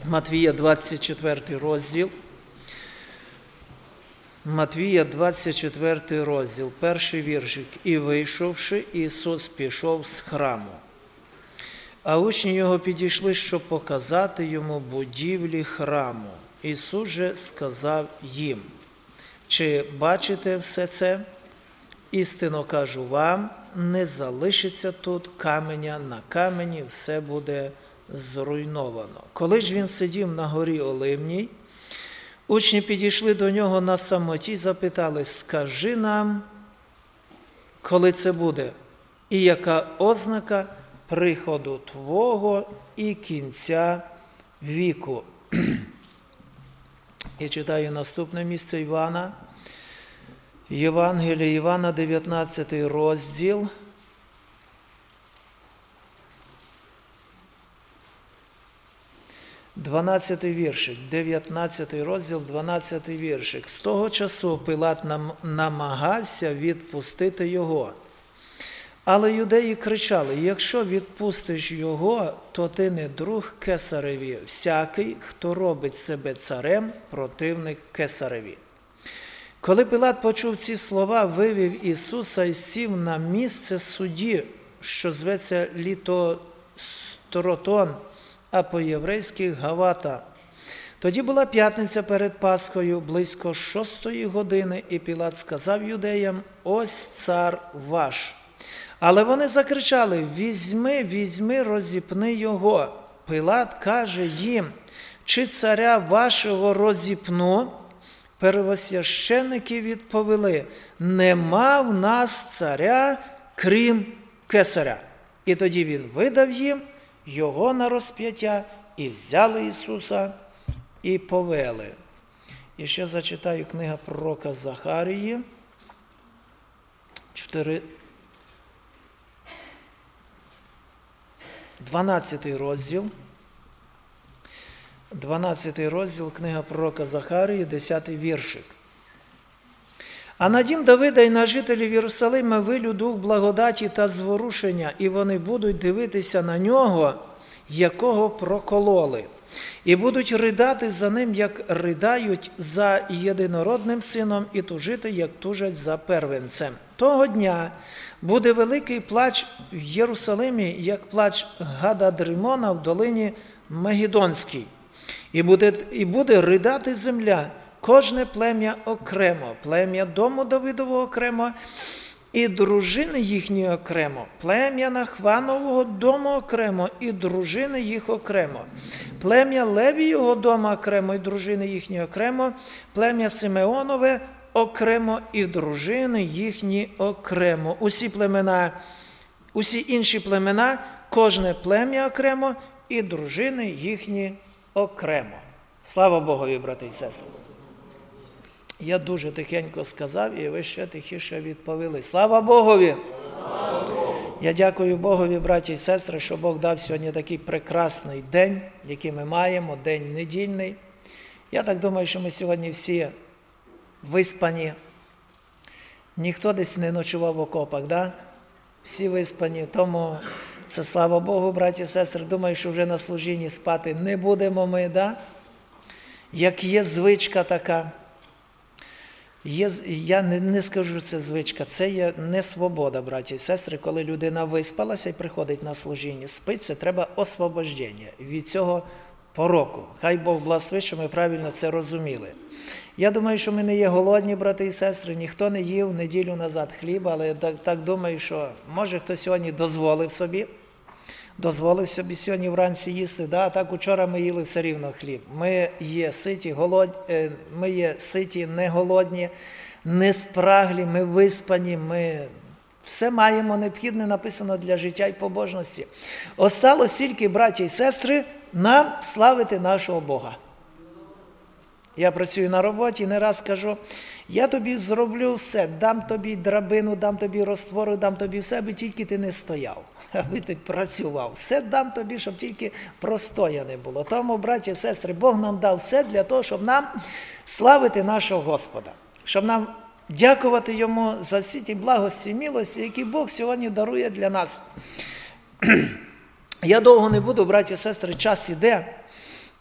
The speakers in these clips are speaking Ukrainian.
Матвія 24 розділ. Матвія 24 розділ, перший віршик. «І вийшовши, Ісус пішов з храму. А учні Його підійшли, щоб показати Йому будівлі храму. Ісус же сказав їм: чи бачите все це? Істинно кажу вам, не залишиться тут каменя на камені, все буде зруйновано». Коли ж він сидів на горі Оливній, учні підійшли до нього на самоті і запитали: скажи нам, коли це буде, і яка ознака приходу Твого і кінця віку. Я читаю наступне місце Івана. Євангелія Івана, 19 розділ. 12 віршик, 19 розділ, 12 віршик. З того часу Пилат намагався відпустити його. Але юдеї кричали: якщо відпустиш його, то ти не друг кесареві. Всякий, хто робить себе царем, противник кесареві. Коли Пилат почув ці слова, вивів Ісуса і сів на місце судді, що зветься Літостротон, а по-єврейськи Гавата. Тоді була п'ятниця перед Пасхою, близько 6-ї години, і Пилат сказав юдеям: ось цар ваш. Але вони закричали: візьми, візьми, розіпни його. Пилат каже їм: чи царя вашого розіпну? Первосвященники відповіли: нема в нас царя, крім кесаря. І тоді він видав їм його на розп'яття, і взяли Ісуса, і повели. І ще зачитаю книга пророка Захарії, 12 розділ, книга пророка Захарії, 10 віршик. А на дім Давида і на жителів Єрусалима вилю дух благодаті та зворушення, і вони будуть дивитися на нього, якого прокололи, і будуть ридати за ним, як ридають за єдинородним сином, і тужити, як тужать за первенцем. Того дня буде великий плач в Єрусалимі, як плач Гададримона в долині Мегідонській. І буде ридати земля, кожне плем'я окремо, плем'я дому Давидового окремо, і дружини їхні окремо, плем'я Нахванового дому окремо, і дружини їх окремо, плем'я Левієвого дому окремо, і дружини їхні окремо, плем'я Симеонове окремо, і дружини їхні окремо. Усі інші племена, кожне плем'я окремо, і дружини їхні окремо. Слава Богові, брати і сестри! Я дуже тихенько сказав, і ви ще тихіше відповіли. Слава Богові! Я дякую Богові, браті і сестри, що Бог дав сьогодні такий прекрасний день, який ми маємо, день недільний. Я так думаю, що ми сьогодні всі виспані. Ніхто десь не ночував в окопах, да? Всі виспані. Тому це слава Богу, браті і сестри. Думаю, що вже на служінні спати не будемо ми, да? Як є звичка така. Я не скажу, це звичка, це є не свобода, браті і сестри, коли людина виспалася і приходить на служіння. Спить, це треба освобождення від цього пороку. Хай Бог благословить, що ми правильно це розуміли. Я думаю, що ми не є голодні, брати і сестри, ніхто не їв неділю назад хліба, але я так думаю, що може хто сьогодні дозволив собі сьогодні вранці їсти, да? А так учора ми їли все рівно хліб. Ми є ситі, не голодні, не спраглі, ми виспані, ми все маємо необхідне, написано для життя і побожності. Осталось тільки, браті і сестри, нам славити нашого Бога. Я працюю на роботі, не раз кажу: я тобі зроблю все, дам тобі драбину, дам тобі розтвору, дам тобі все, аби тільки ти не стояв, аби ти працював. Все дам тобі, щоб тільки простоя не було. Тому, браті і сестри, Бог нам дав все для того, щоб нам славити нашого Господа, щоб нам дякувати Йому за всі ті благості і милості, які Бог сьогодні дарує для нас. Я довго не буду, браті і сестри, час іде.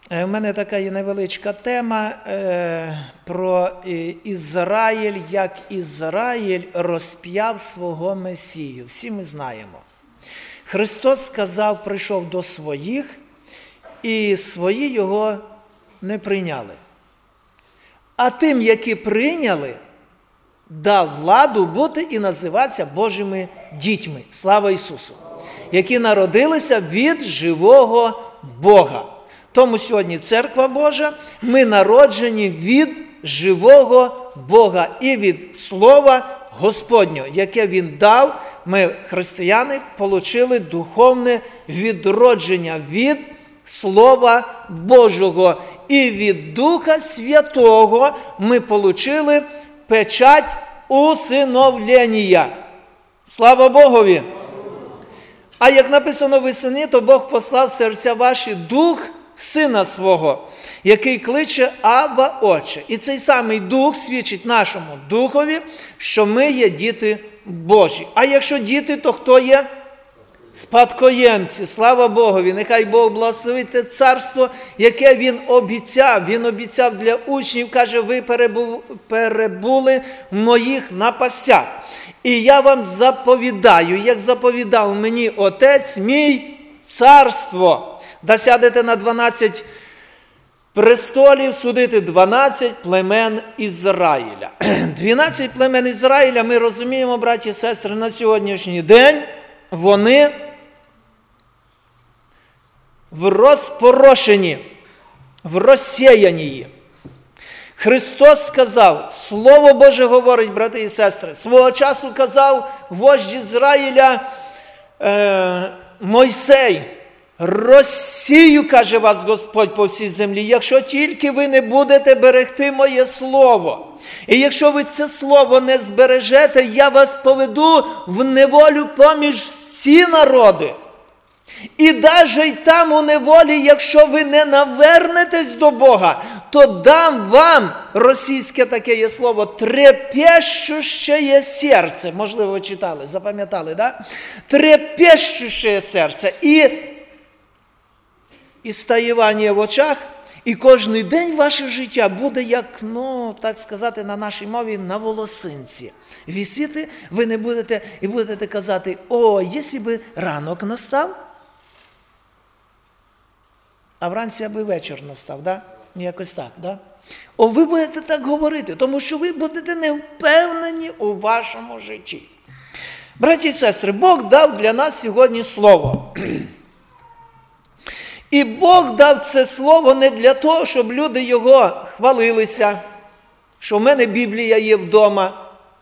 У мене така є невеличка тема про Ізраїль, як Ізраїль розп'яв свого Месію. Всі ми знаємо. Христос сказав, прийшов до своїх, і свої його не прийняли. А тим, які прийняли, дав владу бути і називатися Божими дітьми. Слава Ісусу! Які народилися від живого Бога. Тому сьогодні Церква Божа, ми народжені від живого Бога і від Слова Господнього, яке Він дав. Ми, християни, отримали духовне відродження від Слова Божого. І від Духа Святого ми отримали печать усиновлення. Слава Богові! А як написано в Ісаї, то Бог послав в серця ваші Дух Сина Свого, який кличе Абба, Отче. І цей самий Дух свідчить нашому Духові, що ми є діти Божі. А якщо діти, то хто є? Спадкоємці. Слава Богові! Нехай Бог благословить те царство, яке Він обіцяв. Він обіцяв для учнів, каже, ви перебули в моїх напастях. І я вам заповідаю, як заповідав мені Отець мій, царство. Да сядете на 12 престолів, судити 12 племен Ізраїля. 12 племен Ізраїля, ми розуміємо, браті і сестри, на сьогоднішній день вони в розпорошенні, в розсіянні. Христос сказав, Слово Боже говорить, брати і сестри, свого часу казав вождь Ізраїля Мойсей, розсію, каже вас Господь по всій землі, якщо тільки ви не будете берегти моє слово. І якщо ви це слово не збережете, я вас поведу в неволю поміж всі народи. І навіть там у неволі, якщо ви не навернетесь до Бога, то дам вам, російське таке є слово, трепещущее серце. Можливо, ви читали, запам'ятали, да? Трепещущее серце. І стаєвання в очах, і кожний день ваше життя буде як, так сказати, на нашій мові, на волосинці. Вісіти ви не будете, і будете казати, якщо би ранок настав, а вранці аби вечір настав, да? Якось так, да? Ви будете так говорити, тому що ви будете не впевнені у вашому житті. Браті і сестри, Бог дав для нас сьогодні слово. І Бог дав це слово не для того, щоб люди його хвалилися, що в мене Біблія є вдома,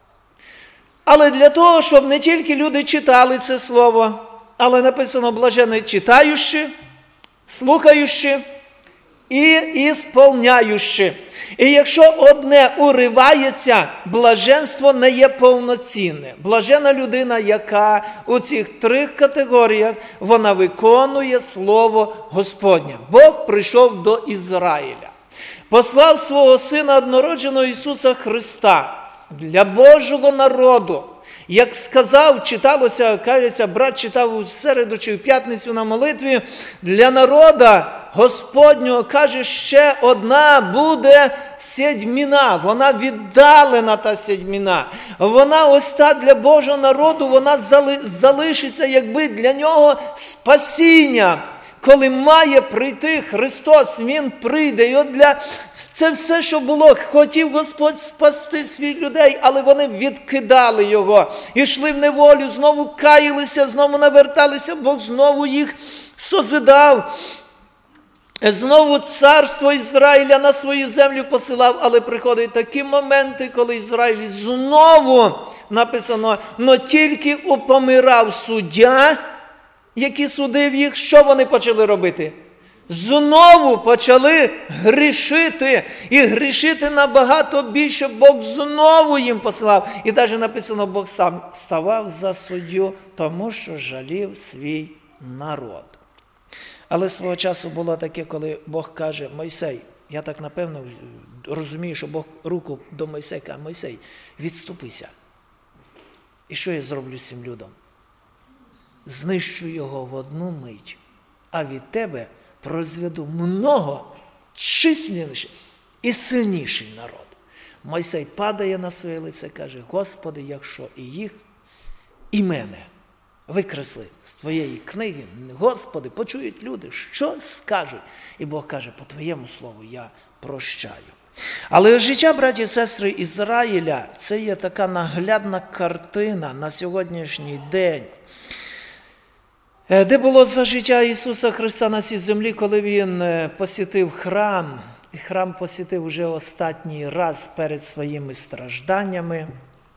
але для того, щоб не тільки люди читали це слово, але написано блаженні читаючи, слухаючи і ісполняючи. І якщо одне уривається, блаженство не є повноцінне. Блажена людина, яка у цих 3 категоріях, вона виконує Слово Господнє. Бог прийшов до Ізраїля. Послав свого Сина однородженого Ісуса Христа для Божого народу. Як сказав, читалося, кажеться, брат читав у середу чи в п'ятницю на молитві, для народа Господнього, каже, ще одна буде седьмина, вона віддалена та седьмина. Вона ось та для Божого народу, вона залишиться, якби для нього спасіння. Коли має прийти Христос, Він прийде. І от це все, що було, хотів Господь спасти свій людей, але вони відкидали Його. Ішли в неволю, знову каялися, знову наверталися, Бог знову їх созидав. Знову царство Ізраїля на свою землю посилав, але приходять такі моменти, коли Ізраїль знову, написано, но тільки упомирав суддя, які судив їх, що вони почали робити? Знову почали грішити. І грішити набагато більше. Бог знову їм посилав. І навіть написано, Бог сам ставав за суддю, тому що жалів свій народ. Але свого часу було таке, коли Бог каже, Мойсей, я так напевно розумію, що Бог руку до Мойсея каже, Мойсей, відступися. І що я зроблю з цим людом? Знищу його в одну мить, а від тебе прозведу много численніший і сильніший народ. Мойсей падає на своє лице, каже: Господи, якщо і їх, і мене викресли з Твоєї книги, Господи, почують люди, що скажуть? І Бог каже: по Твоєму слову я прощаю. Але життя, браті і сестри, Ізраїля – це є така наглядна картина на сьогоднішній день. Де було за життя Ісуса Христа на цій землі, коли Він посітив храм, і храм посітив уже останній раз перед своїми стражданнями,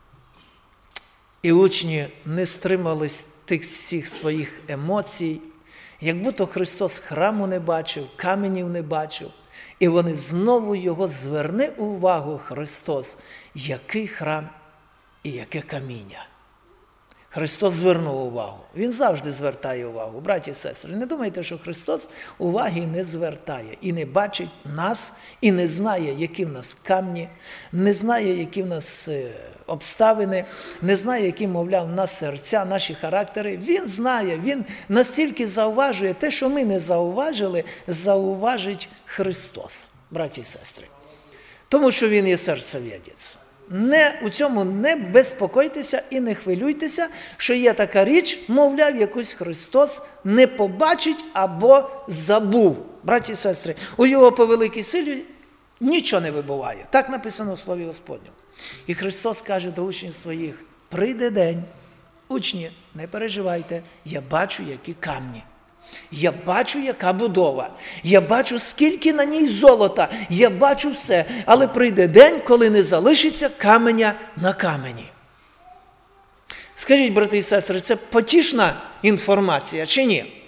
і учні не стримались тих всіх своїх емоцій, як будто Христос храму не бачив, каменів не бачив, і вони знову його: зверни увагу, Христос, який храм і яке каміння. Христос звернув увагу. Він завжди звертає увагу. Браті і сестри, не думайте, що Христос уваги не звертає і не бачить нас, і не знає, які в нас камні, не знає, які в нас обставини, не знає, які, мовляв, в нас серця, наші характери. Він знає, Він настільки зауважує те, що ми не зауважили, зауважить Христос, браті і сестри. Тому що Він є серцевідець. У цьому не безпокойтеся і не хвилюйтеся, що є така річ, мовляв, якусь Христос не побачить або забув. Браті і сестри, у Його по великій силі нічого не вибуває. Так написано в Слові Господньому. І Христос каже до учнів своїх: прийде день, учні, не переживайте, я бачу, які камні. Я бачу, яка будова, я бачу, скільки на ній золота, я бачу все, але прийде день, коли не залишиться каменя на камені. Скажіть, брати і сестри, це потішна інформація чи ні?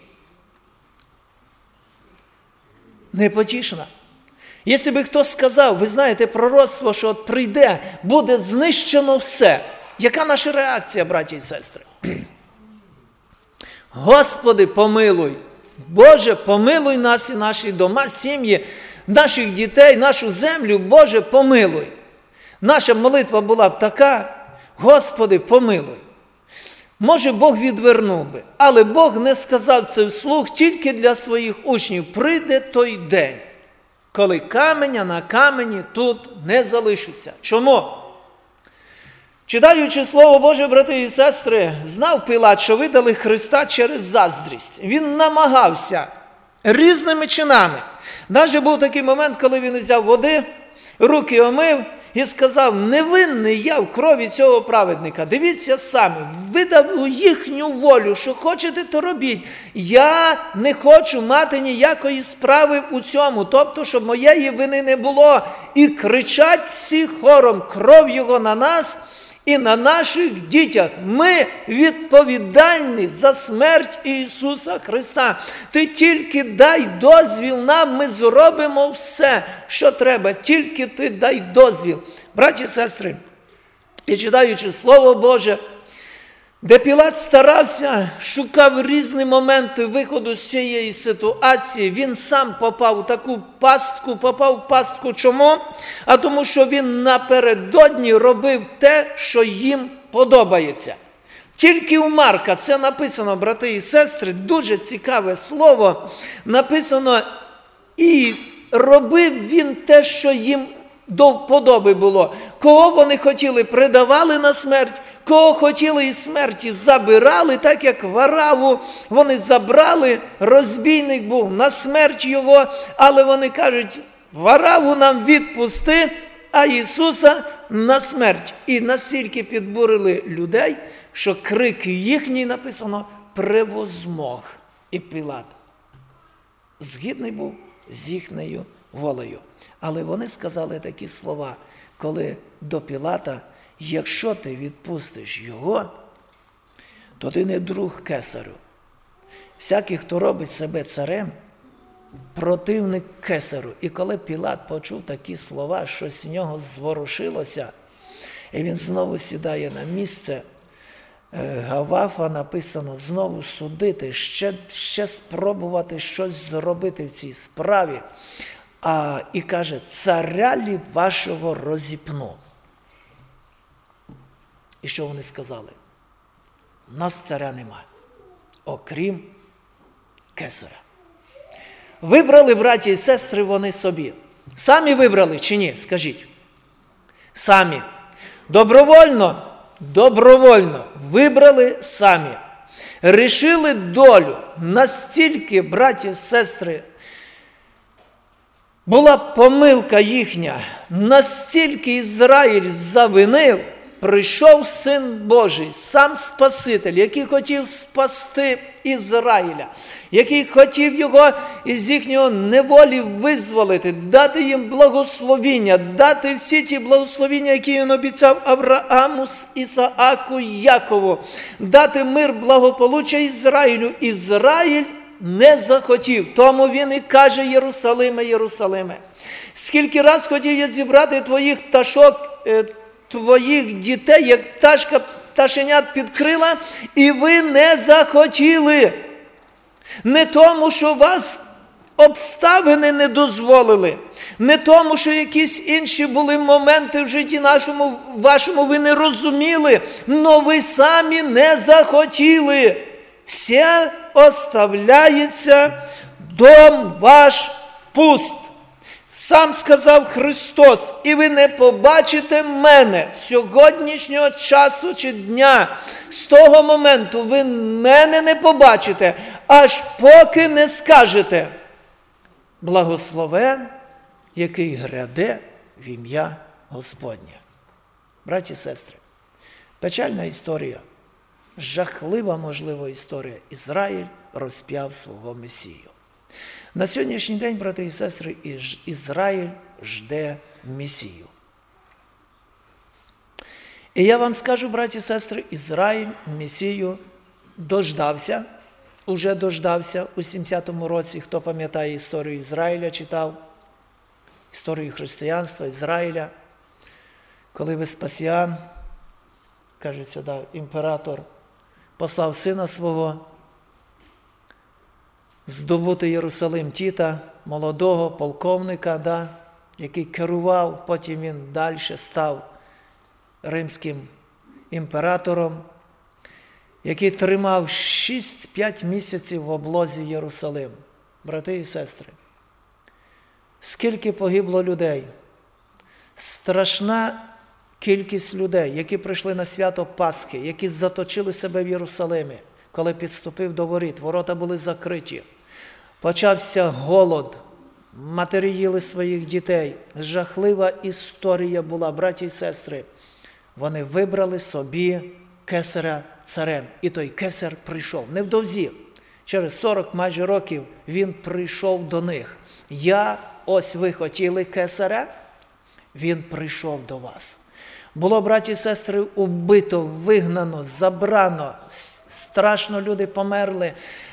Не потішна. Якщо би хтось сказав: ви знаєте пророцтво, що от прийде, буде знищено все. Яка наша реакція, браті і сестри? Господи, помилуй! Боже, помилуй нас і наші дома, сім'ї, наших дітей, нашу землю, Боже, помилуй! Наша молитва була б така: Господи, помилуй! Може, Бог відвернув би, але Бог не сказав це вслух тільки для своїх учнів. Прийде той день, коли каменя на камені тут не залишиться. Чому? Читаючи Слово Боже, брати і сестри, знав Пилат, що видали Христа через заздрість. Він намагався різними чинами. Навіть був такий момент, коли він взяв води, руки омив і сказав: невинний я в крові цього праведника. Дивіться самі, видав у їхню волю, що хочете, то робіть. Я не хочу мати ніякої справи у цьому, тобто, щоб моєї вини не було. І кричать всі хором: кров його на нас і на наших дітях. Ми відповідальні за смерть Ісуса Христа. Ти тільки дай дозвіл нам, ми зробимо все, що треба. Тільки ти дай дозвіл. Браті і сестри, і читаючи Слово Боже, де Пілат старався, шукав різні моменти виходу з цієї ситуації, він сам попав у таку пастку. Попав в пастку чому? А тому, що він напередодні робив те, що їм подобається. Тільки у Марка це написано, брати і сестри, дуже цікаве слово, написано: і робив він те, що їм до вподоби було. Кого вони хотіли, предавали на смерть, кого хотіли із смерті, забирали, так як Вараву вони забрали, розбійник був, на смерть його, але вони кажуть: Вараву нам відпусти, а Ісуса на смерть. І настільки підбурили людей, що крик їхній, написано, превозмог. І Пилат згідний був з їхньою волею. Але вони сказали такі слова, коли до Пілата: якщо ти відпустиш його, то ти не друг кесарю. Всякий, хто робить себе царем, противник кесарю. І коли Пілат почув такі слова, щось в нього зворушилося, і він знову сідає на місце Гавафа, написано, знову судити, ще спробувати щось зробити в цій справі. І каже: царя лі вашого розіпну. І що вони сказали? У нас царя нема, окрім кесаря. вибрали, браті і сестри, вони собі. Самі вибрали чи ні? Скажіть. Самі. Добровольно вибрали самі. Рішили долю. Настільки, браті і сестри, була помилка їхня, настільки Ізраїль завинив, прийшов Син Божий, сам Спаситель, який хотів спасти Ізраїля, який хотів його із їхнього неволі визволити, дати їм благословіння, дати всі ті благословіння, які він обіцяв Аврааму, Ісааку, Якову, дати мир, благополуччя Ізраїлю. Ізраїль не захотів, тому він і каже: Єрусалиме, Єрусалиме, скільки раз хотів я зібрати твоїх пташок, твоїх дітей, як пташка пташенят підкрила, і ви не захотіли. Не тому, що вас обставини не дозволили, не тому, що якісь інші були моменти в житті вашому, ви не розуміли, но ви самі не захотіли. «Се оставляється дом ваш пуст». Сам сказав Христос: і ви не побачите мене сьогоднішнього часу чи дня. З того моменту ви мене не побачите, аж поки не скажете: благословен, який гряде в ім'я Господнє. Браті і сестри, печальна історія, жахлива, можливо, історія. Ізраїль розп'яв свого Месію. На сьогоднішній день, брати і сестри, Ізраїль жде Месію. І я вам скажу, браті і сестри, Ізраїль Месію дождався, уже дождався у 70-му році. Хто пам'ятає історію Ізраїля, читав історію християнства Ізраїля, коли Веспасіан, кажеться, імператор, послав сина свого здобути Єрусалим, Тіта, молодого полковника, який керував, потім він далі став римським імператором, який тримав 6-5 місяців в облозі Єрусалим. Брати і сестри, скільки погибло людей, страшна кількість людей, які прийшли на свято Пасхи, які заточили себе в Єрусалимі, коли підступив до воріт, ворота були закриті. Почався голод, матері їли своїх дітей. Жахлива історія була, браті і сестри. Вони вибрали собі кесаря царем. І той кесар прийшов. Невдовзі, через 40 майже років, він прийшов до них. Ось ви хотіли кесаря, він прийшов до вас. Було, браті і сестри, убито, вигнано, забрано. Страшно люди померли.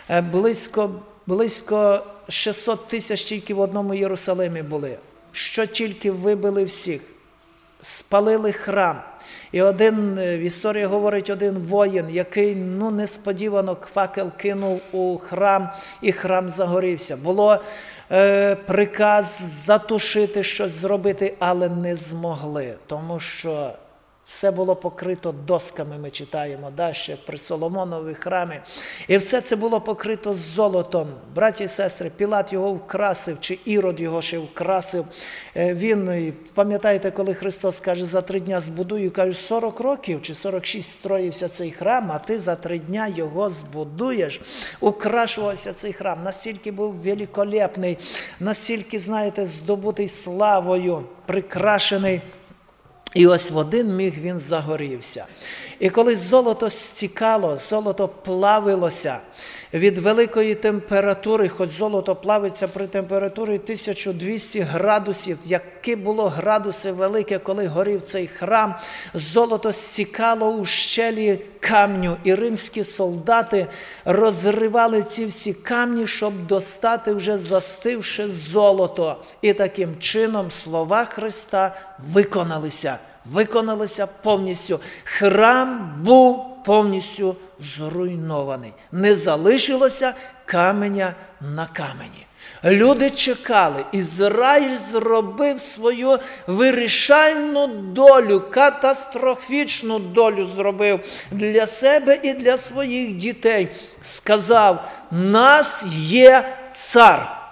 Близько 600 тисяч тільки в одному Єрусалимі були. Що тільки вибили всіх. Спалили храм. І в історії говорить один воїн, який несподівано факел кинув у храм, і храм загорівся. Було приказ затушити, щось зробити, але не змогли, тому що все було покрито досками, ми читаємо, ще при Соломонові храмі. І все це було покрито золотом. Браті і сестри, Пілат його вкрасив, чи Ірод його ще вкрасив. Він, пам'ятаєте, коли Христос каже: за 3 дня збудую, каже, 40 років чи 46 строївся цей храм, а ти за 3 дня його збудуєш. Украшувався цей храм, настільки був великолепний, настільки, знаєте, здобутий славою, прикрашений. І ось в один міг він загорівся. І коли золото стікало, золото плавилося від великої температури, хоч золото плавиться при температурі 1200 градусів, які було градуси велике, коли горів цей храм, золото стікало у щелі камню, і римські солдати розривали ці всі камні, щоб достати вже застивше золото. І таким чином слова Христа виконалися повністю. Храм був повністю зруйнований. Не залишилося каменя на камені. Люди чекали. Ізраїль зробив свою вирішальну долю, катастрофічну долю зробив для себе і для своїх дітей. Сказав: нас є цар.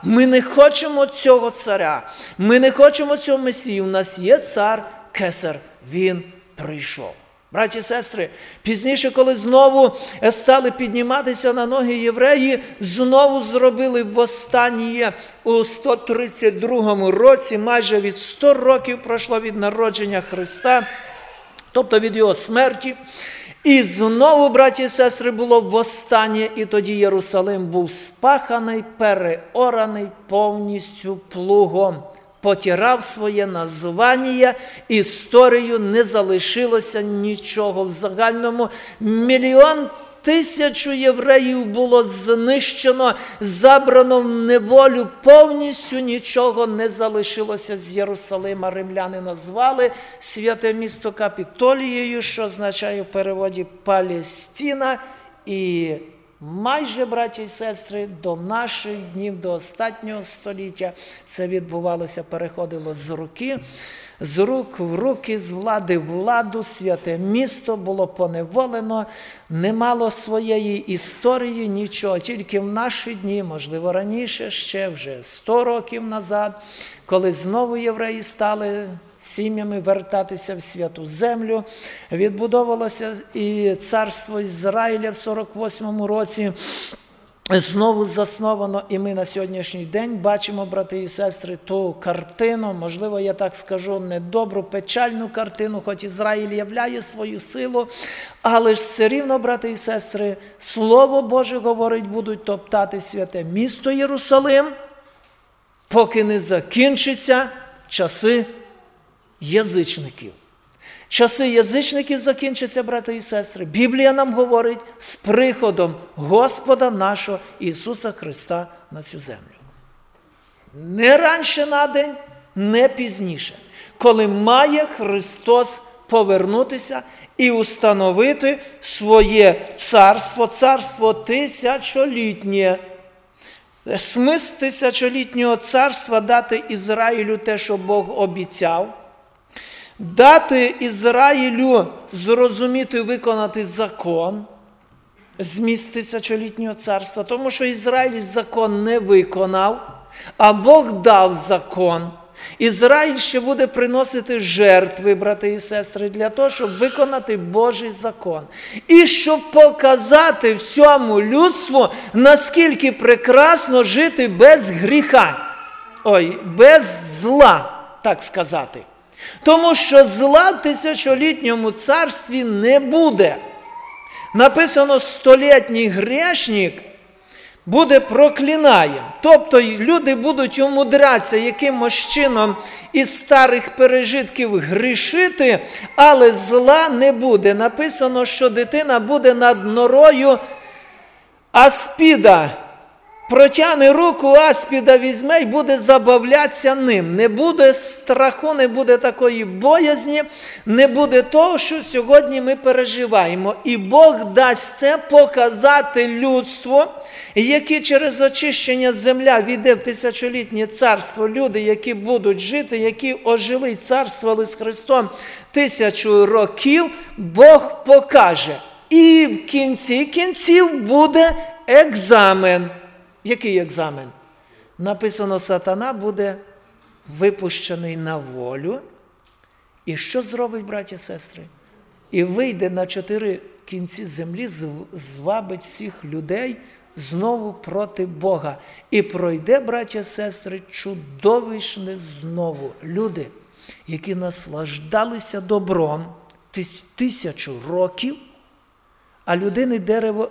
Ми не хочемо цього царя, ми не хочемо цього Месію. У нас є цар Кесар, він прийшов. Браті і сестри, пізніше, коли знову стали підніматися на ноги євреї, знову зробили восстання у 132 році, майже від 100 років пройшло від народження Христа, тобто від його смерті. І знову, браті і сестри, було восстання, і тоді Єрусалим був спаханий, переораний повністю плугом. Потирав своє названня, історію, не залишилося нічого. В загальному 1 000 000 євреїв було знищено, забрано в неволю, повністю нічого не залишилося з Єрусалима. Римляни назвали святе місто Капітолією, що означає в переводі Палестина, і майже, браті і сестри, до наших днів, до останнього століття це відбувалося, переходило з рук в руки, з влади в владу. Святе місто було поневолено, не мало своєї історії, нічого. Тільки в наші дні, можливо раніше, ще вже 100 років назад, коли знову євреї стали сім'ями вертатися в святу землю. Відбудовувалося і царство Ізраїля в 48 році. Знову засновано, і ми на сьогоднішній день бачимо, брати і сестри, ту картину, можливо, я так скажу, недобру, печальну картину, хоч Ізраїль являє свою силу, але ж все рівно, брати і сестри, Слово Боже говорить, будуть топтати святе місто Єрусалим, поки не закінчаться часи язичників. Часи язичників закінчаться, брати і сестри. Біблія нам говорить з приходом Господа нашого Ісуса Христа на цю землю. Не раніше на день, не пізніше. Коли має Христос повернутися і установити своє царство, царство тисячолітнє. Смисл тисячолітнього царства дати Ізраїлю те, що Бог обіцяв, дати Ізраїлю зрозуміти, виконати закон, зміст тисячолітнього царства, тому що Ізраїль закон не виконав, а Бог дав закон. Ізраїль ще буде приносити жертви, брати і сестри, для того, щоб виконати Божий закон. І щоб показати всьому людству, наскільки прекрасно жити без гріха. Без зла, так сказати. Тому що зла в тисячолітньому царстві не буде. Написано, столітній грішник буде проклинаєм. Тобто люди будуть умудрятися якимось чином із старих пережитків грішити, але зла не буде. Написано, що дитина буде над норою аспіда. Протягне руку, аспіда візьме і буде забавлятися ним. Не буде страху, не буде такої боязні, не буде того, що сьогодні ми переживаємо. І Бог дасть це показати людству, які через очищення земля війде в тисячолітнє царство. Люди, які будуть жити, які ожили і царствували з Христом 1000 років, Бог покаже. І в кінці кінців буде екзамен. Який екзамен? Написано, сатана буде випущений на волю. І що зробить, браті і сестри? І вийде на 4 кінці землі, звабить всіх людей знову проти Бога. І пройде, браті і сестри, чудовищне знову. Люди, які наслаждалися добром 1000 років, а людини дерево...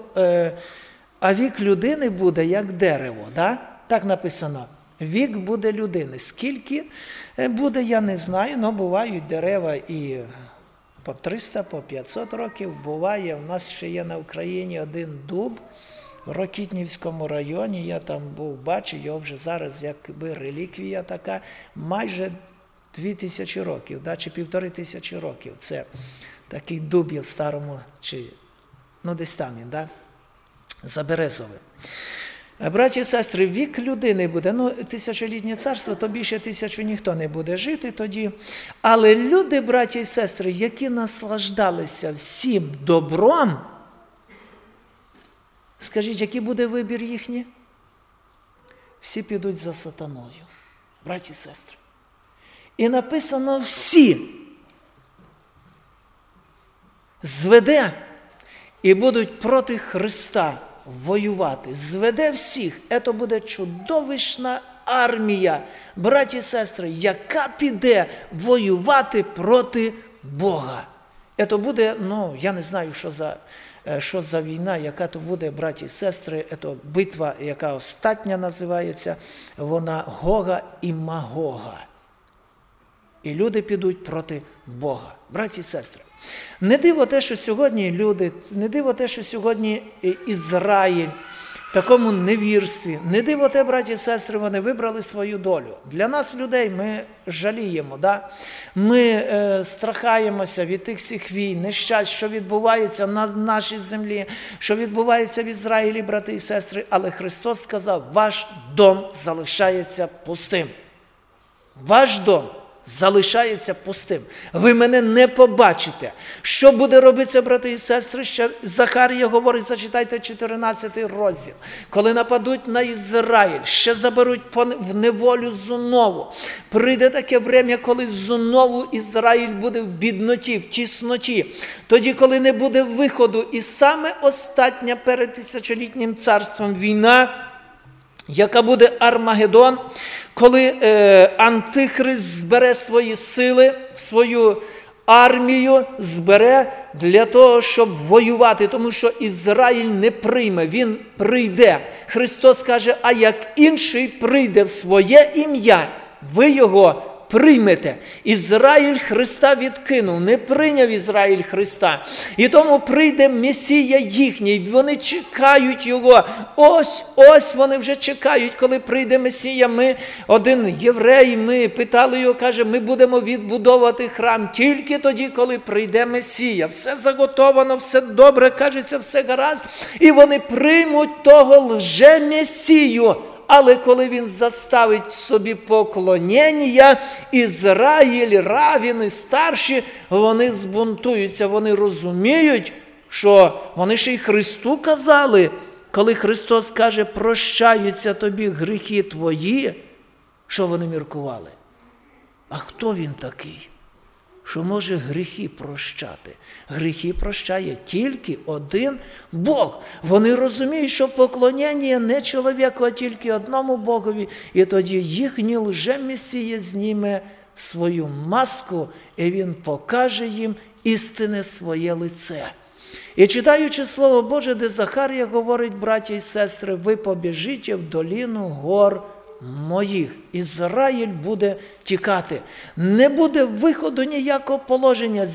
А вік людини буде як дерево, да? Так написано. Вік буде людини. Скільки буде, я не знаю, але бувають дерева і по 300, по 500 років. Буває, у нас ще є на Україні один дуб в Рокітнівському районі, я там був, бачив, його вже зараз якби реліквія така, майже 2000 років, да? Чи 1500 років. Це такий дуб є в старому, чи, десь там він, да? За Березовим. Браті і сестри, вік людини буде, тисячолітнє царство, то більше 1000 ніхто не буде жити тоді. Але люди, браті і сестри, які наслаждалися всім добром, скажіть, який буде вибір їхній? всі підуть за сатаною, браті і сестри. І написано всі зведе і будуть проти Христа воювати. Зведе всіх. Це буде чудовищна армія, браті і сестри, яка піде воювати проти Бога. Це буде, я не знаю, що за війна, яка то буде, браті і сестри, це битва, яка остання називається, вона Гога і Магога. І люди підуть проти Бога. Браті і сестри, не диво те, що сьогодні люди, не диво те, що сьогодні Ізраїль в такому невірстві, не диво те, браті і сестри, вони вибрали свою долю. Для нас, людей, ми жаліємо, да? Ми страхаємося від тих всіх війн, нещасть, що відбувається на нашій землі, що відбувається в Ізраїлі, брати і сестри, але Христос сказав, ваш дом залишається пустим. Ваш дом залишається пустим. Ви мене не побачите. Що буде робитися, брати і сестри? Ще Захарія говорить, зачитайте 14 розділ. Коли нападуть на Ізраїль, ще заберуть в неволю знову. Прийде таке время, коли знову Ізраїль буде в бідноті, в тісноті. Тоді, коли не буде виходу. І саме остання перед тисячолітнім царством війна, яка буде Армагеддон, коли Антихрист збере свої сили, свою армію збере для того, щоб воювати, тому що Ізраїль не прийме, він прийде. Христос каже, а як інший прийде в своє ім'я, ви його приймете. Ізраїль Христа відкинув, не прийняв Ізраїль Христа. І тому прийде Месія їхній, вони чекають його. Ось вони вже чекають, коли прийде Месія. Один єврей, ми питали його, каже, ми будемо відбудовувати храм тільки тоді, коли прийде Месія. Все заготовано, все добре, кажеться, все гаразд. І вони приймуть того лже-Месію. Але коли він заставить собі поклоніння, Ізраїль, раввини, старші, вони збунтуються, вони розуміють, що вони ще й Христу казали, коли Христос каже, прощаються тобі гріхи твої, що вони міркували? А хто він такий, що може гріхи прощати? Гріхи прощає тільки один Бог. Вони розуміють, що поклоніння не чоловіку, а тільки одному Богові. І тоді їхній лже-Месія зніме свою маску, і він покаже їм істинне своє лице. І читаючи Слово Боже, де Захарія говорить, браті і сестри, ви побіжіть в долину гор моїх. Ізраїль буде тікати. Не буде виходу ніякого положення.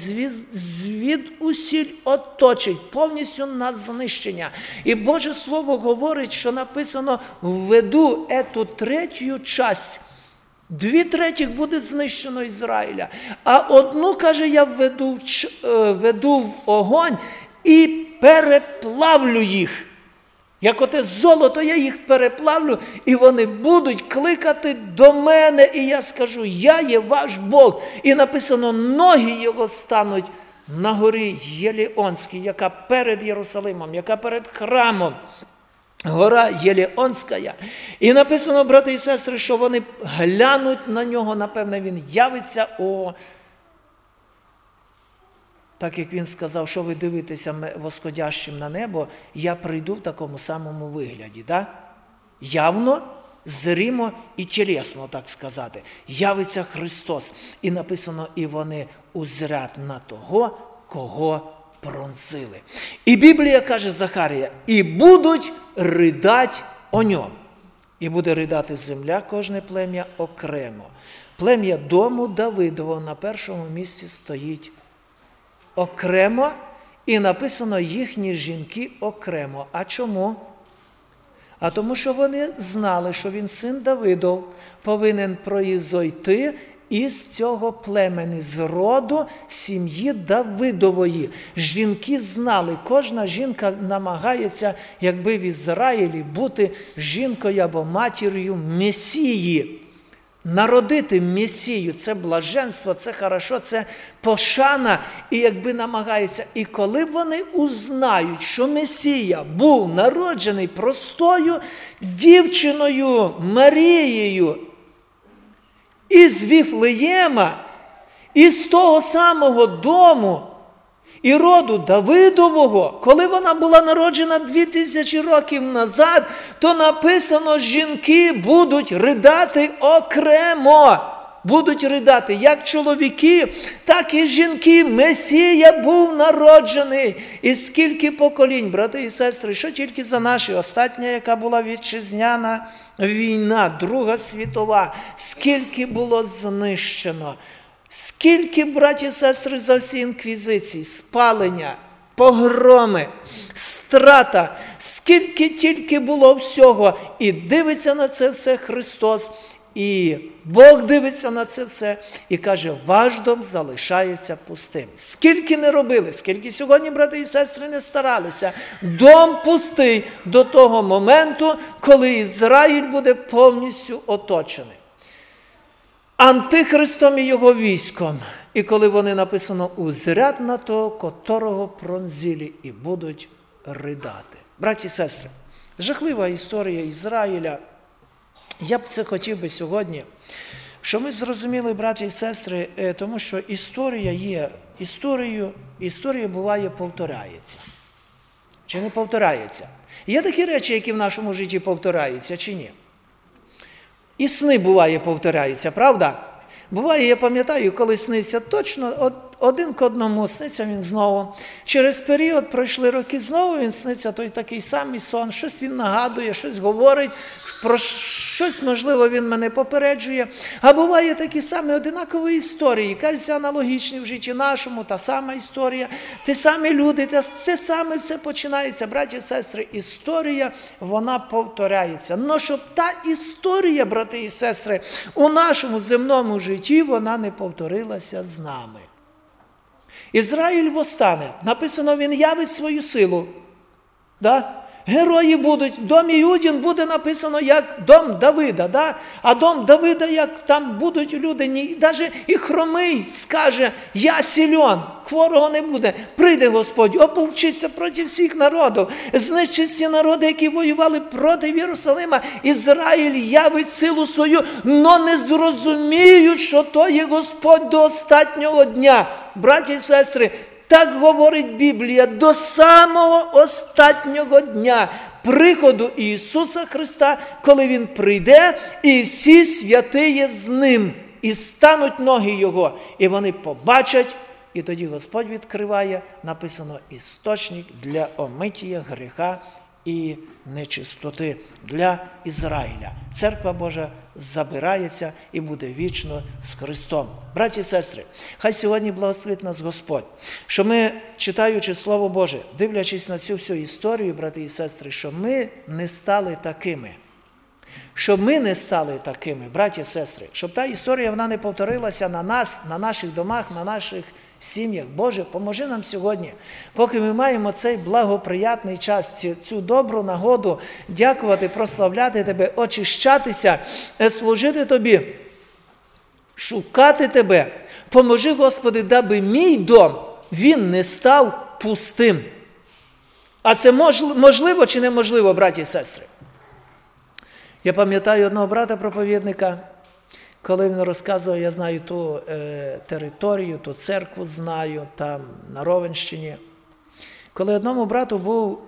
Звідусіль оточить, повністю на знищення. І Боже Слово говорить, що написано, введу ету третю часть. 2/3 буде знищено Ізраїля. А одну, каже, я веду в огонь і переплавлю їх. Як оте золото, я їх переплавлю, і вони будуть кликати до мене, і я скажу, я є ваш Бог. І написано, ноги його стануть на горі Єліонській, яка перед Єрусалимом, яка перед храмом. Гора Єліонська. І написано, брати і сестри, що вони глянуть на нього, напевне, він явиться так як він сказав, що ви дивитеся восходящим на небо, я прийду в такому самому вигляді. Да? Явно, зримо і тілесно, так сказати. Явиться Христос. І написано, і вони узрять на того, кого пронзили. І Біблія каже, Захарія, і будуть ридать о ньому. І буде ридати земля, кожне плем'я окремо. Плем'я дому Давидового на першому місці стоїть окремо, і написано їхні жінки окремо. А чому? А тому, що вони знали, що він син Давидов, повинен произойти із цього племені, з роду сім'ї Давидової. Жінки знали, кожна жінка намагається, якби в Ізраїлі, бути жінкою або матір'ю Месії. народити Месію, це блаженство, це хорошо, це пошана, і якби намагаються. І коли вони узнають, що Месія був народжений простою дівчиною Марією із Віфлеєма, із того самого дому і роду Давидового, коли вона була народжена 2000 років назад, то написано, жінки будуть ридати окремо. Будуть ридати як чоловіки, так і жінки. Месія був народжений. І скільки поколінь, брати і сестри, що тільки за наші, остання, яка була вітчизняна війна, Друга світова, скільки було знищено. Скільки, браті і сестри, за всі інквізиції, спалення, погроми, страта, скільки тільки було всього. І дивиться на це все Христос, і Бог дивиться на це все, і каже, ваш дом залишається пустим. Скільки не робили, скільки сьогодні, брати і сестри, не старалися, дом пустий до того моменту, коли Ізраїль буде повністю оточений Антихристом і його військом. І коли вони написано, узрять на того, котрого пронзили, і будуть ридати. Браті і сестри, жахлива історія Ізраїля. Я б це хотів би сьогодні, щоб ми зрозуміли, браті і сестри, тому що історія є історією, історія буває повторяється. Чи не повторяється? Є такі речі, які в нашому житті повторяються, чи ні? І сни буває повторяються, правда? Буває, я пам'ятаю, коли снився точно, один к одному сниться він знову. Через період пройшли роки, знову він сниться той такий самий сон, щось він нагадує, щось говорить, про щось, можливо, він мене попереджує. А буває такі самі одинакові історії, кажуться аналогічні в житті нашому, та сама історія, ті самі люди, те саме все починається. Браті і сестри, історія, вона повторяється. Но щоб та історія, брати і сестри, у нашому земному житті, вона не повторилася з нами. Ізраїль восстане. Написано, він явить свою силу. Да? Герої будуть. Дом Іудін буде написано як дом Давида. Да? А дом Давида, як там будуть люди, навіть і хромий скаже, я силен, хворого не буде. Прийде Господь, ополчиться проти всіх народів, знищить ці народи, які воювали проти Єрусалима. Ізраїль явить силу свою, но не зрозуміють, що то є Господь до останнього дня. Браті і сестри, так говорить Біблія, до самого останнього дня приходу Ісуса Христа, коли Він прийде, і всі святиє з Ним, і стануть ноги Його, і вони побачать, і тоді Господь відкриває, написано, істочник для омиття гріха і нечистоти для Ізраїля. Церква Божа забирається і буде вічно з Христом. Браті і сестри, хай сьогодні благословить нас Господь, що ми, читаючи Слово Боже, дивлячись на цю всю історію, брати і сестри, що ми не стали такими. Щоб ми не стали такими, браті і сестри, щоб та історія, вона не повторилася на нас, на наших домах, на наших сім'ях. Боже, поможи нам сьогодні, поки ми маємо цей благоприятний час, цю добру нагоду дякувати, прославляти Тебе, очищатися, служити Тобі, шукати Тебе. Поможи, Господи, даби мій дом, він не став пустим. А це можливо чи неможливо, браті і сестри? Я пам'ятаю одного брата-проповідника, коли він розказував, я знаю ту територію, ту церкву знаю, там на Ровенщині. Коли одному брату був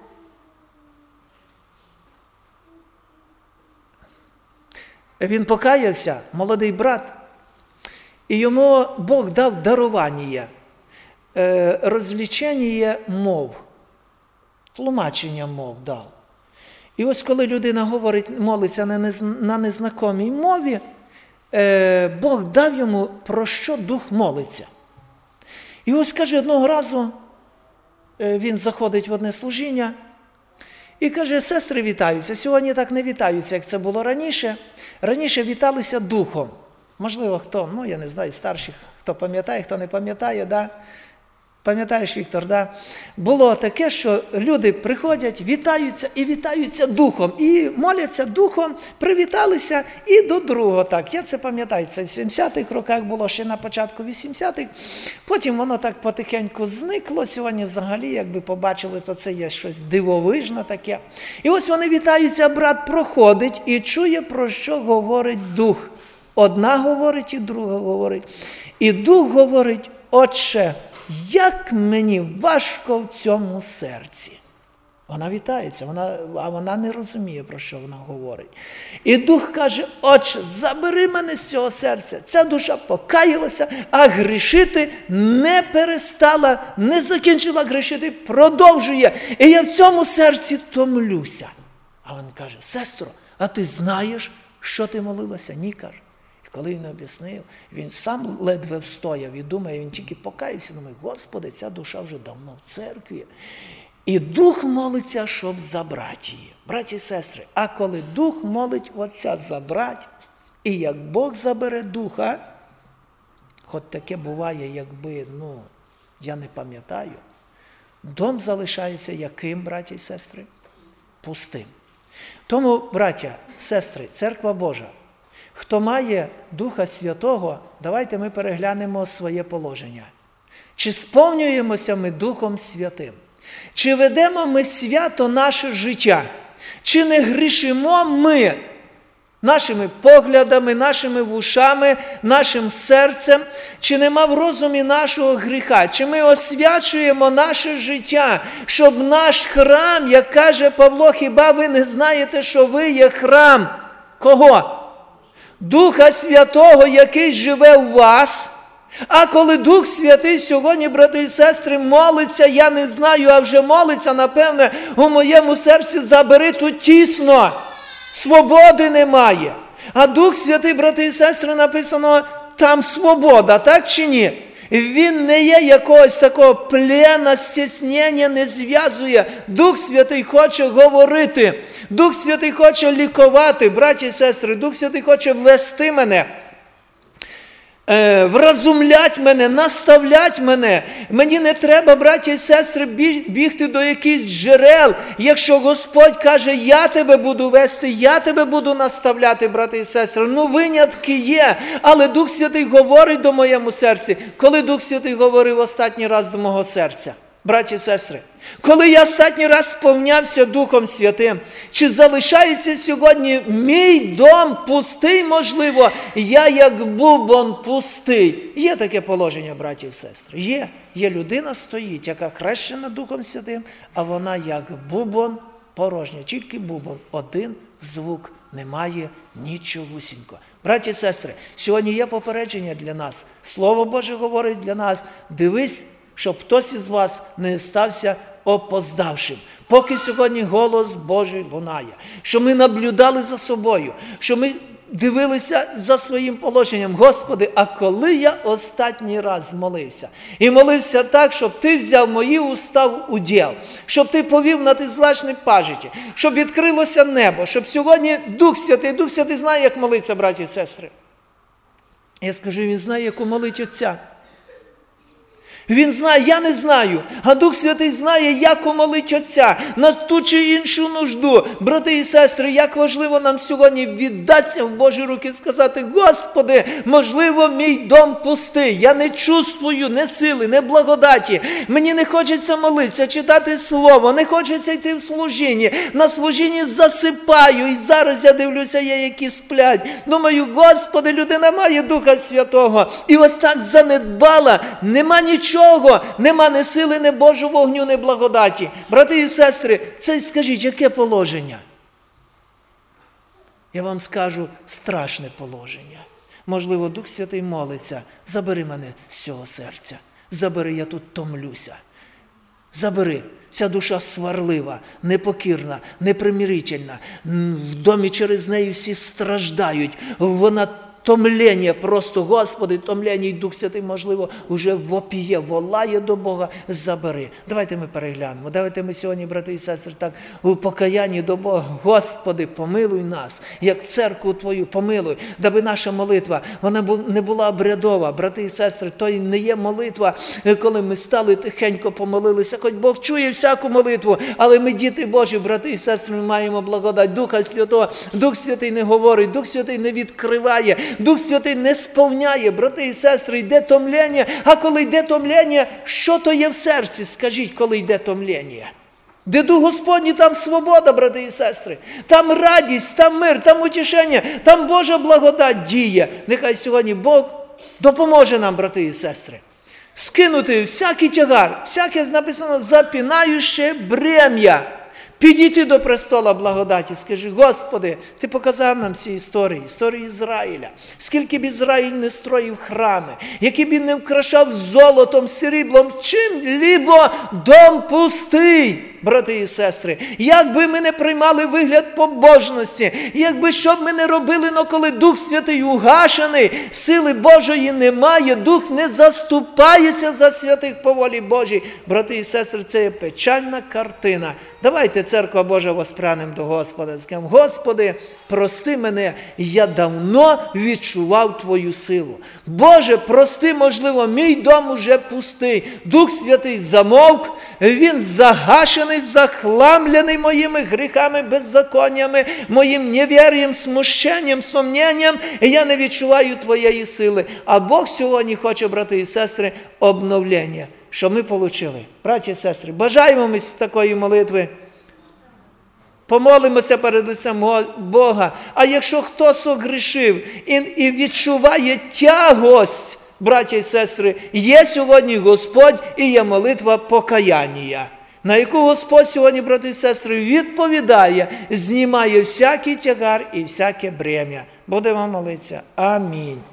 він покаявся, молодий брат, і йому Бог дав дарування, розлічення мов, тлумачення мов дав. І ось коли людина говорить, молиться на незнакомій мові, Бог дав йому, про що дух молиться. І ось, каже, одного разу він заходить в одне служіння і каже, сестри вітаються. Сьогодні так не вітаються, як це було раніше. Раніше віталися духом. Можливо, хто, я не знаю, старших, хто пам'ятає, хто не пам'ятає, да? Пам'ятаєш, Віктор, да? Було таке, що люди приходять, вітаються і вітаються духом. І моляться духом, привіталися і до другого. Так, я це пам'ятаю, це в 70-х роках було, ще на початку 80-х. Потім воно так потихеньку зникло. Сьогодні взагалі, якби побачили, то це є щось дивовижне таке. І ось вони вітаються, брат проходить і чує, про що говорить дух. Одна говорить і друга говорить. І дух говорить: «Отче, як мені важко в цьому серці». Вона вітається, а вона не розуміє, про що вона говорить. І дух каже: «Отче, забери мене з цього серця». Ця душа покаялася, а грішити не перестала, не закінчила грішити, продовжує. І я в цьому серці томлюся. А він каже: «Сестро, а ти знаєш, що ти молилася?» «Ні», каже. Коли він об'яснив, він сам ледве встояв і думає, він тільки покаявся, думає: «Господи, ця душа вже давно в церкві». І дух молиться, щоб забрати її. Браті і сестри, а коли дух молить Отця забрати, і як Бог забере духа, хоч таке буває, якби, я не пам'ятаю, дом залишається яким, браті і сестри? Пустим. Тому, браття, сестри, Церква Божа, хто має Духа Святого, давайте ми переглянемо своє положення. Чи сповнюємося ми Духом Святим? Чи ведемо ми свято наше життя? Чи не грішимо ми нашими поглядами, нашими вушами, нашим серцем? Чи нема в розумі нашого гріха? Чи ми освячуємо наше життя, щоб наш храм, як каже Павло: «Хіба ви не знаєте, що ви є храм?» Кого? Духа Святого, який живе в вас. А коли Дух Святий сьогодні, брати і сестри, молиться, я не знаю, а вже молиться, напевне, у моєму серці: «Забери, тут тісно, свободи немає». А Дух Святий, брати і сестри, написано, там свобода, так чи ні? Він не є якогось такого плена, стіснення, не зв'язує. Дух Святий хоче говорити. Дух Святий хоче лікувати, браті і сестри. Дух Святий хоче вести мене, вразумлять мене, наставлять мене. Мені не треба, браті і сестри, бігти до якихось джерел. Якщо Господь каже: «Я тебе буду вести, я тебе буду наставляти», брати і сестри. Винятки є, але Дух Святий говорить до моєму серці. Коли Дух Святий говорив останній раз до мого серця? Браті і сестри, коли я останній раз сповнявся Духом Святим, чи залишається сьогодні мій дом пустий, можливо, я як бубон пустий? Є таке положення, браті і сестри, є. Є людина стоїть, яка хрещена Духом Святим, а вона як бубон порожня, тільки бубон, один звук, немає нічогусінько. Браті і сестри, сьогодні є попередження для нас. Слово Боже говорить для нас: дивись, щоб хтось із вас не стався опоздавшим. Поки сьогодні голос Божий лунає, що ми наблюдали за собою, що ми дивилися за своїм положенням: «Господи, а коли я останній раз молився?» І молився так, щоб Ти взяв мої уста в уділ, щоб Ти повів на ті злачні пажиті, щоб відкрилося небо, щоб сьогодні Дух Святий знає, як молиться, браті і сестри. Я скажу, він знає, яку молить Отця. Він знає, я не знаю, а Дух Святий знає, як умолить Отця на ту чи іншу нужду. Брати і сестри, як важливо нам сьогодні віддатися в Божі руки, сказати: «Господи, можливо, мій дом пустий, я не чувствую ні сили, ні благодаті, мені не хочеться молитися, читати Слово, не хочеться йти в служінні, на служінні засипаю, і зараз я дивлюся, є які сплять. Думаю: Господи, людина має Духа Святого, і ось так занедбала, нема нічого, нема ні сили, ні Божого вогню, ні благодаті». Брати і сестри, це, скажіть, яке положення? Я вам скажу, страшне положення. Можливо, Дух Святий молиться: «Забери мене з цього серця, забери, я тут томлюся. Забери, ця душа сварлива, непокірна, непримирительна, в домі через неї всі страждають, вона томлення просто, Господи, томлення, і Дух Святий, можливо, вже вопіє, волає до Бога, забери. Давайте ми переглянемо. Давайте ми сьогодні, брати і сестри, так у покаянні до Бога, Господи, помилуй нас, як церкву Твою, помилуй, даби наша молитва, вона не була обрядова, брати і сестри, то і не є молитва, коли ми стали тихенько помолилися, хоч Бог чує всяку молитву, але ми, діти Божі, брати і сестри, ми маємо благодать Духа Святого. Дух Святий не говорить, Дух Святий не відкриває, Дух Святий не сповняє, брати і сестри, йде томлення, а коли йде томлення, що то є в серці? Скажіть, коли йде томлення? Де Дух Господній, там свобода, брати і сестри, там радість, там мир, там утішення, там Божа благодать діє. Нехай сьогодні Бог допоможе нам, брати і сестри, скинути всякий тягар, всяке, написано, запинаюче брем'я, підійти до престола благодаті, скажи, Господи, Ти показав нам всі історії Ізраїля. Скільки б Ізраїль не строїв храми, які б він не вкрашав золотом, сріблом, чим-либо, дом пустий, брати і сестри. Як би ми не приймали вигляд побожності, якби що б ми не робили, но коли Дух Святий угашений, сили Божої немає, Дух не заступається за святих по волі Божій. Брати і сестри, це є печальна картина. Давайте, церква Божа, воспрянемо до Господа. Скажемо, Господи, прости мене, я давно відчував Твою силу. Боже, прости, можливо, мій дом уже пустий. Дух Святий замовк, він загашений, захламлений моїми гріхами, беззаконнями, моїм невір'ям, смущенням, сумнінням, і я не відчуваю Твоєї сили. А Бог сьогодні хоче, брати і сестри, обновлення, що ми отримали. Браті і сестри, бажаємо ми такої молитви. Помолимося перед лицем Бога. А якщо хтось огрішив і відчуває тягость, браті і сестри, є сьогодні Господь і є молитва покаяння, на яку Господь сьогодні, брати і сестри, відповідає, знімає всякий тягар і всяке брем'я. Будемо молитися. Амінь.